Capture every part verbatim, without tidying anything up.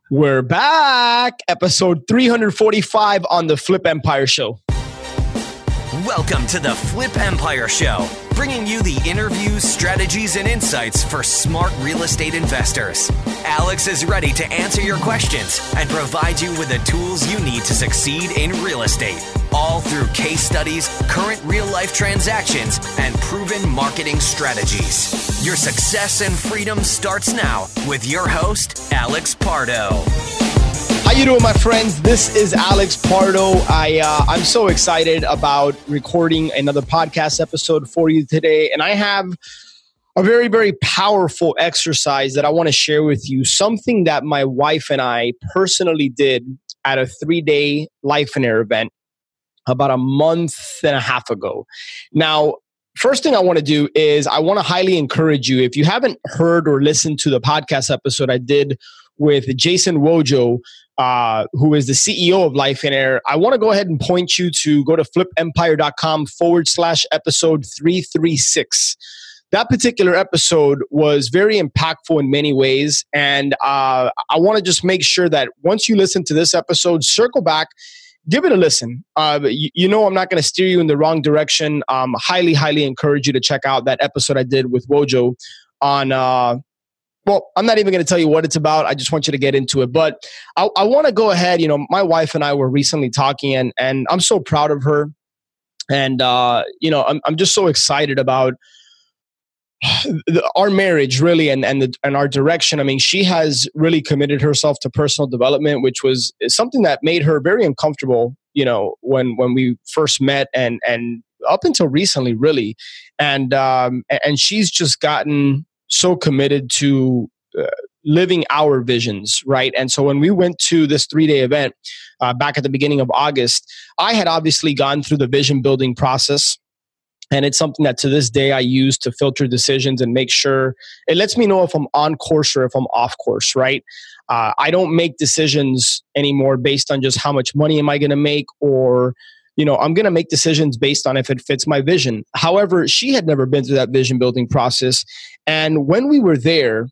We're back. Episode three forty-five on the Flip Empire Show. Welcome to the Flip Empire Show, bringing you the interviews, strategies, and insights for smart real estate investors. Alex is ready to answer your questions and provide you with the tools you need to succeed in real estate, all through case studies, current real-life transactions, and proven marketing strategies. Your success and freedom starts now with your host, Alex Pardo. How you doing, my friends? This is Alex Pardo. I, uh, I'm so excited about recording another podcast episode for you today. And I have a very, very powerful exercise that I want to share with you. Something that my wife and I personally did at a three-day Life and Air event about a month and a half ago. Now, first thing I want to do is I want to highly encourage you. If you haven't heard or listened to the podcast episode I did with Jason Wojo, uh, who is the C E O of Life and Air, I want to go ahead and point you to go to flipempire.com forward slash episode three thirty-six. That particular episode was very impactful in many ways. And uh, I want to just make sure that once you listen to this episode, circle back, give it a listen. Uh, you, you know I'm not going to steer you in the wrong direction. Um, highly, highly encourage you to check out that episode I did with Wojo on... Uh, Well, I'm not even going to tell you what it's about. I just want you to get into it. But I, I want to go ahead. You know, my wife and I were recently talking, and and I'm so proud of her. And, uh, you know, I'm I'm just so excited about the, our marriage, really, and and, the, and our direction. I mean, she has really committed herself to personal development, which was something that made her very uncomfortable, you know, when when we first met and and up until recently, really. And um, and she's just gotten so committed to uh, living our visions, right? And so when we went to this three-day event uh, back at the beginning of August, I had obviously gone through the vision building process. And it's something that to this day I use to filter decisions and make sure it lets me know if I'm on course or if I'm off course, right? Uh, I don't make decisions anymore based on just how much money am I going to make, or you know, I'm going to make decisions based on if it fits my vision. However, she had never been through that vision building process. And when we were there,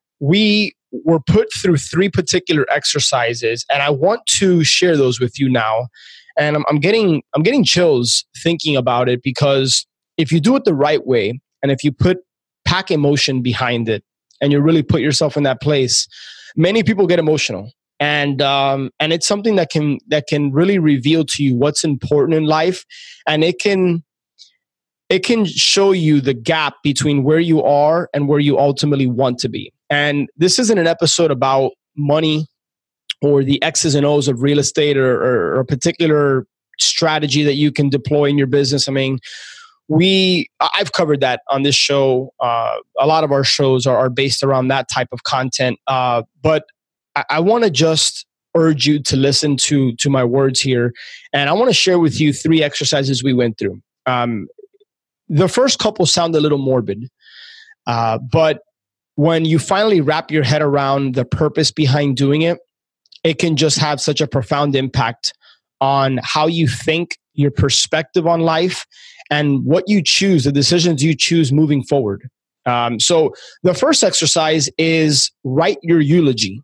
we were put through three particular exercises. And I want to share those with you now. And I'm, I'm getting I'm getting chills thinking about it, because if you do it the right way, and if you put pack emotion behind it, and you really put yourself in that place, many people get emotional. And um, and it's something that can that can really reveal to you what's important in life, and it can it can show you the gap between where you are and where you ultimately want to be. And this isn't an episode about money or the X's and O's of real estate, or, or, or a particular strategy that you can deploy in your business. I mean, we I've covered that on this show. Uh, a lot of our shows are, are based around that type of content, uh, but I want to just urge you to listen to to my words here, and I want to share with you three exercises we went through. Um, the first couple sound a little morbid, uh, but when you finally wrap your head around the purpose behind doing it, it can just have such a profound impact on how you think, your perspective on life, and what you choose, the decisions you choose moving forward. Um, so the first exercise is write your eulogy.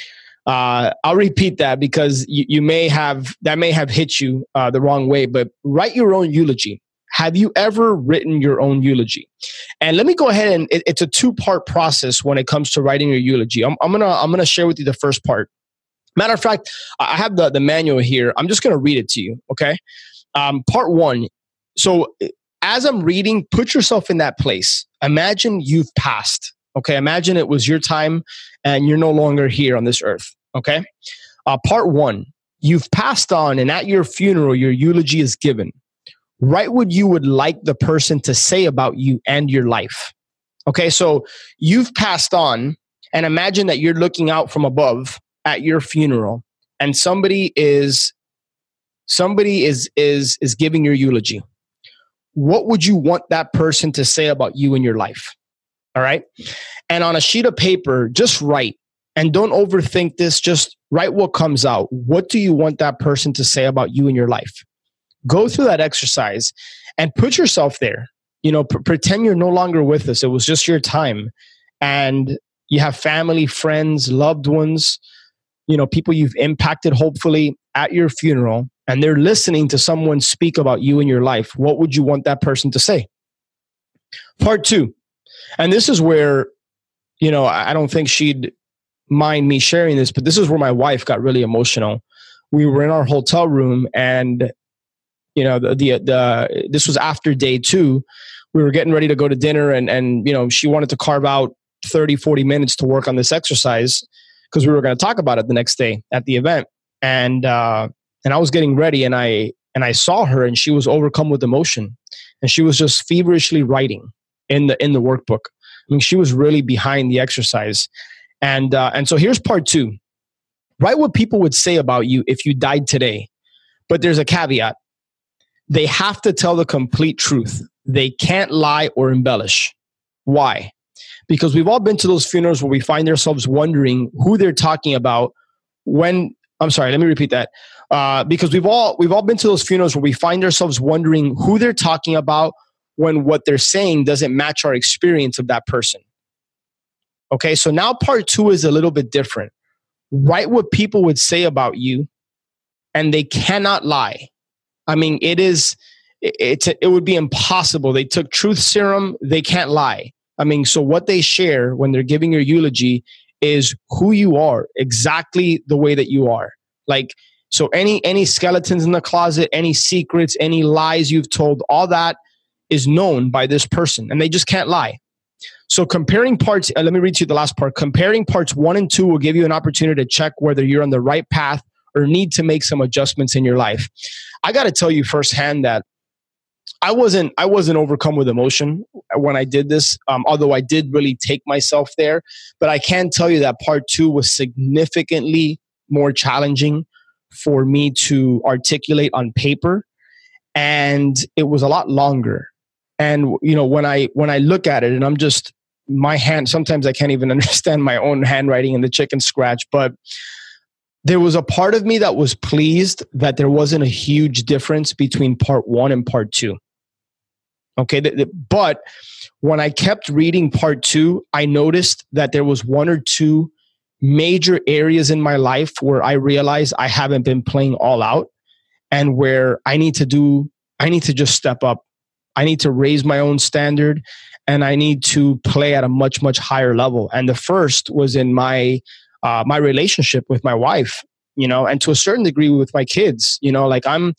Uh, I'll repeat that because you, you may have, that may have hit you uh, the wrong way, but write your own eulogy. Have you ever written your own eulogy? And let me go ahead and it, it's a two-part process when it comes to writing your eulogy. I'm, I'm gonna I'm gonna share with you the first part. Matter of fact, I have the, the manual here. I'm just gonna read it to you, okay? Um, part one. So as I'm reading, put yourself in that place. Imagine you've passed. Okay, imagine it was your time and you're no longer here on this earth. Okay, uh, part one, you've passed on, and at your funeral, your eulogy is given. Write what you would like the person to say about you and your life. Okay, so you've passed on, and imagine that you're looking out from above at your funeral, and somebody is somebody is is is giving your eulogy. What would you want that person to say about you and your life? All right. And on a sheet of paper, just write, and don't overthink this. Just write what comes out. What do you want that person to say about you and your life? Go through that exercise and put yourself there. You know, p- pretend you're no longer with us. It was just your time, and you have family, friends, loved ones, you know, people you've impacted, hopefully, at your funeral, and they're listening to someone speak about you in your life, what would you want that person to say? Part two, and this is where, you know, I don't think she'd mind me sharing this, but this is where my wife got really emotional. We were in our hotel room, and, you know, the, the, the this was after day two. We were getting ready to go to dinner, and, and, you know, she wanted to carve out thirty, forty minutes to work on this exercise because we were going to talk about it the next day at the event. And, uh, and I was getting ready, and I, and I saw her, and she was overcome with emotion, and she was just feverishly writing in the, in the workbook. I mean, she was really behind the exercise. And, uh, and so here's part two. Write what people would say about you if you died today. But there's a caveat. They have to tell the complete truth. They can't lie or embellish. Why? Because we've all been to those funerals where we find ourselves wondering who they're talking about when, I'm sorry, let me repeat that. Uh, because we've all, we've all been to those funerals where we find ourselves wondering who they're talking about when what they're saying doesn't match our experience of that person. Okay, so now part two is a little bit different. Write what people would say about you, and they cannot lie. I mean, it is, it's, it would be impossible. They took truth serum. They can't lie. I mean, so what they share when they're giving your eulogy is who you are, exactly the way that you are. Like, so any, any skeletons in the closet, any secrets, any lies you've told, all that is known by this person, and they just can't lie. So comparing parts, uh, let me read to you the last part. Comparing parts one and two will give you an opportunity to check whether you're on the right path or need to make some adjustments in your life. I got to tell you firsthand that I wasn't, I wasn't overcome with emotion when I did this, um, although I did really take myself there. But I can tell you that part two was significantly more challenging for me to articulate on paper, and it was a lot longer. And, you know, when I, when I look at it, and I'm just, my hand, sometimes I can't even understand my own handwriting in the chicken scratch, but there was a part of me that was pleased that there wasn't a huge difference between part one and part two. Okay. But when I kept reading part two, I noticed that there was one or two major areas in my life where I realized I haven't been playing all out, and where I need to do, I need to just step up. I need to raise my own standard, and I need to play at a much, much higher level. And the first was in my, uh, my relationship with my wife, you know, and to a certain degree with my kids. You know, like I'm,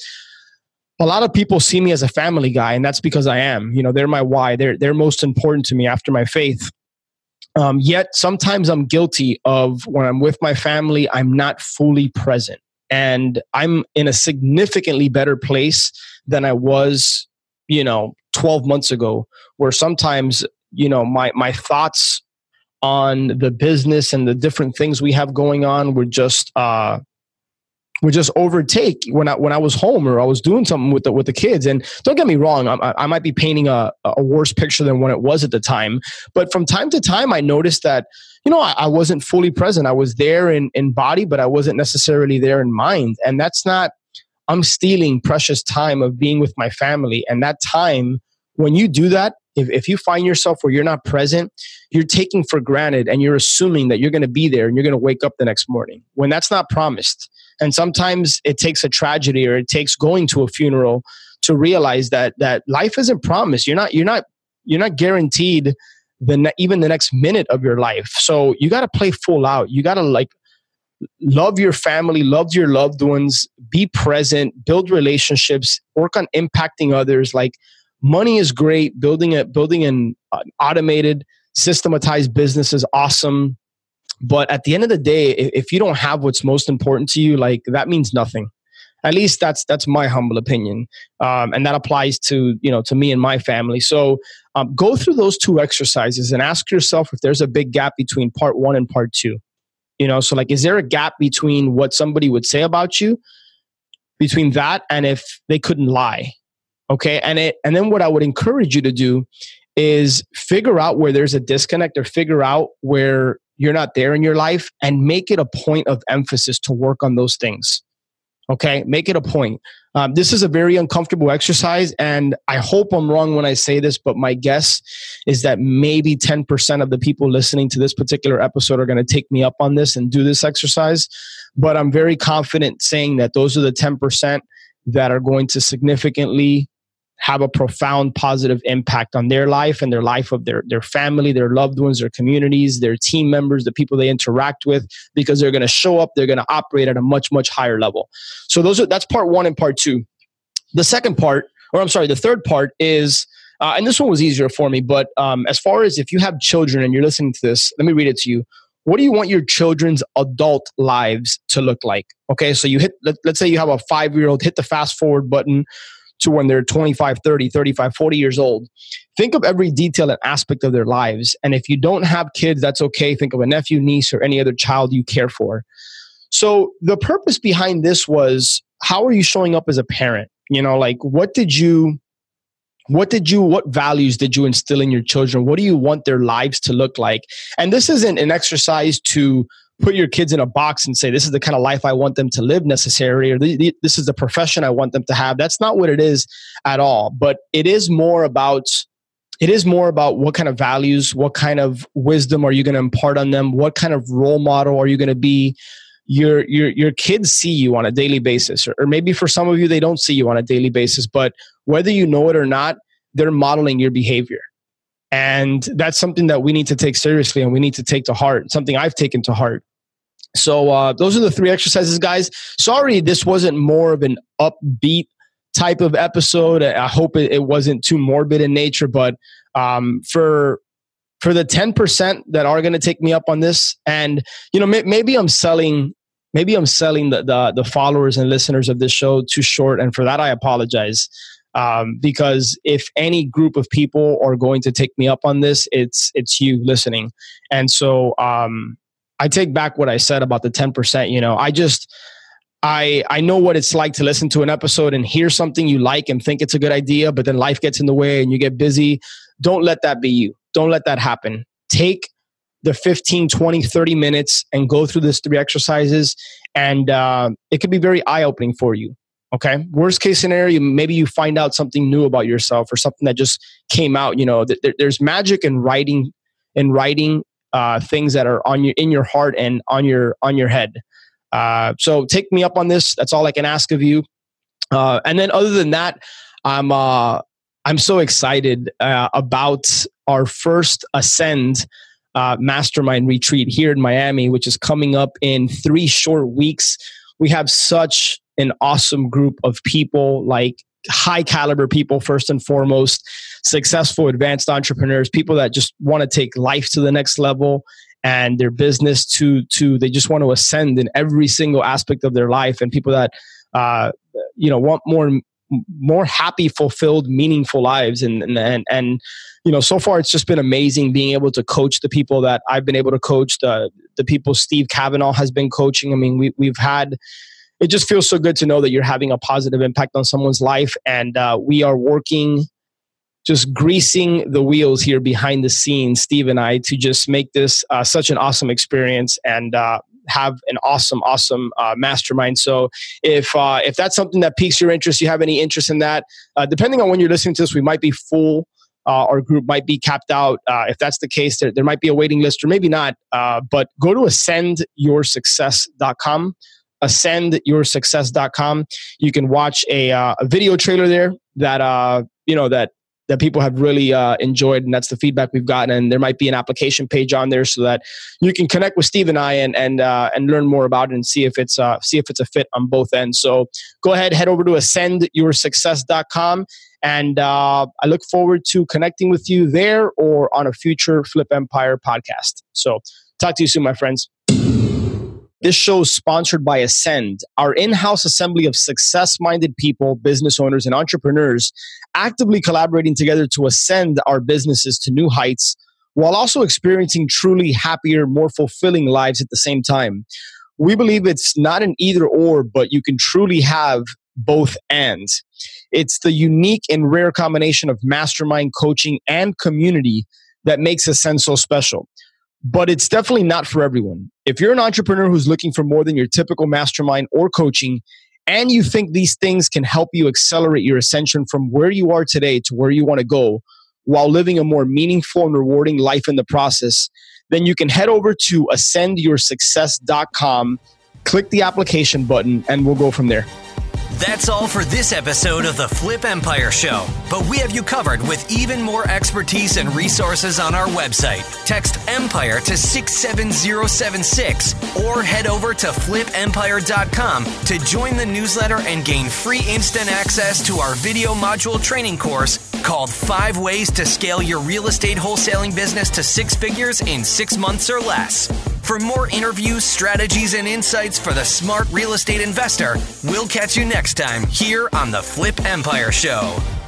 a lot of people see me as a family guy, and that's because I am. You know, they're my why. They're, they're most important to me after my faith. Um, yet sometimes I'm guilty of, when I'm with my family, I'm not fully present. And I'm in a significantly better place than I was, you know, twelve months ago, where sometimes, you know, my, my thoughts on the business and the different things we have going on would just, uh, would just overtake when I, when I was home or I was doing something with the, with the kids. And don't get me wrong, I, I might be painting a, a worse picture than what it was at the time. But from time to time, I noticed that, you know, I, I wasn't fully present. I was there in, in body, but I wasn't necessarily there in mind. And that's not, I'm stealing precious time of being with my family. And that time, when you do that, if, if you find yourself where you're not present, you're taking for granted, and you're assuming that you're going to be there and you're going to wake up the next morning, when that's not promised. And sometimes it takes a tragedy, or it takes going to a funeral to realize that that life isn't promised. You're not, you're not, you're not guaranteed the ne- even the next minute of your life. So you got to play full out. You got to like love your family, love your loved ones, be present, build relationships, work on impacting others. Like, money is great. Building a building an uh, automated, systematized business is awesome. But at the end of the day, if you don't have what's most important to you, like, that means nothing. At least that's that's my humble opinion, um, and that applies to you know to me and my family. So um, go through those two exercises and ask yourself if there's a big gap between part one and part two. You know, so like, is there a gap between what somebody would say about you, between that and if they couldn't lie? Okay, and it and then what I would encourage you to do is figure out where there's a disconnect, or figure out where you're not there in your life, and make it a point of emphasis to work on those things. Okay, make it a point. Um, this is a very uncomfortable exercise, and I hope I'm wrong when I say this, but my guess is that maybe ten percent of the people listening to this particular episode are going to take me up on this and do this exercise. But I'm very confident saying that those are the ten percent that are going to significantly have a profound positive impact on their life and their life of their, their family, their loved ones, their communities, their team members, the people they interact with, because they're going to show up, they're going to operate at a much, much higher level. So those are, that's part one and part two. The second part, or I'm sorry, the third part is, uh, and this one was easier for me, but um, as far as if you have children and you're listening to this, let me read it to you. What do you want your children's adult lives to look like? Okay, so you hit, let, let's say you have a five-year-old, hit the fast forward button to when they're twenty-five, thirty, thirty-five, forty years old. Think of every detail and aspect of their lives. And if you don't have kids, that's okay. Think of a nephew, niece, or any other child you care for. So the purpose behind this was, how are you showing up as a parent? You know, like what did you, what did you, what values did you instill in your children? What do you want their lives to look like? And this isn't an exercise to put your kids in a box and say, this is the kind of life I want them to live necessarily, or this is the profession I want them to have. That's not what it is at all. But it is more about, it is more about what kind of values, what kind of wisdom are you going to impart on them? What kind of role model are you going to be? Your, your, your kids see you on a daily basis, or, or maybe for some of you, they don't see you on a daily basis, but whether you know it or not, they're modeling your behavior. And that's something that we need to take seriously and we need to take to heart, something I've taken to heart. So uh, those are the three exercises, guys. Sorry, this wasn't more of an upbeat type of episode. I hope it, it wasn't too morbid in nature, but um, for for the ten percent that are going to take me up on this, and you know, may, maybe I'm selling, maybe I'm selling the, the the followers and listeners of this show too short, and for that I apologize. Um, because if any group of people are going to take me up on this, it's it's you listening. And so um, I take back what I said about the ten percent. You know, I just, I I know what it's like to listen to an episode and hear something you like and think it's a good idea, but then life gets in the way and you get busy. Don't let that be you. Don't let that happen. Take the fifteen, twenty, thirty minutes and go through these three exercises, and uh, it could be very eye-opening for you. Okay. Worst case scenario, maybe you find out something new about yourself or something that just came out. You know, th- there's magic in writing, in writing uh, things that are on your in your heart and on your on your head. Uh, so take me up on this. That's all I can ask of you. Uh, and then other than that, I'm uh, I'm so excited uh, about our first Ascend uh, Mastermind Retreat here in Miami, which is coming up in three short weeks. We have such an awesome group of people, like high caliber people, first and foremost, successful, advanced entrepreneurs, people that just want to take life to the next level and their business to, to, they just want to ascend in every single aspect of their life, and people that, uh, you know, want more, more happy, fulfilled, meaningful lives. And, and, and, and, you know, so far it's just been amazing being able to coach the people that I've been able to coach, the, the people Steve Kavanaugh has been coaching. I mean, we, we've had, it just feels so good to know that you're having a positive impact on someone's life. And uh, we are working, just greasing the wheels here behind the scenes, Steve and I, to just make this uh, such an awesome experience and uh, have an awesome, awesome uh, mastermind. So if uh, if that's something that piques your interest, you have any interest in that, uh, depending on when you're listening to this, we might be full. Uh, our group might be capped out. Uh, if that's the case, there, there might be a waiting list or maybe not. Uh, but go to ascend your success dot com. ascend your success dot com. You can watch a, uh, a video trailer there that, uh, you know, that, that people have really uh, enjoyed. And that's the feedback we've gotten. And there might be an application page on there so that you can connect with Steve and I and, and, uh, and learn more about it and see if it's, uh, see if it's a fit on both ends. So go ahead, head over to ascend your success dot com. And uh, I look forward to connecting with you there or on a future Flip Empire podcast. So talk to you soon, my friends. This show is sponsored by Ascend, our in-house assembly of success-minded people, business owners, and entrepreneurs actively collaborating together to ascend our businesses to new heights while also experiencing truly happier, more fulfilling lives at the same time. We believe it's not an either or, but you can truly have both and. It's the unique and rare combination of mastermind coaching and community that makes Ascend so special. But it's definitely not for everyone. If you're an entrepreneur who's looking for more than your typical mastermind or coaching, and you think these things can help you accelerate your ascension from where you are today to where you want to go while living a more meaningful and rewarding life in the process, then you can head over to ascend your success dot com, click the application button, and we'll go from there. That's all for this episode of the Flip Empire Show, but we have you covered with even more expertise and resources on our website. Text EMPIRE to six seven zero seven six or head over to flip empire dot com to join the newsletter and gain free instant access to our video module training course called Five Ways to Scale Your Real Estate Wholesaling Business to Six Figures in Six Months or Less. For more interviews, strategies, and insights for the smart real estate investor, we'll catch you next time here on the Flip Empire Show.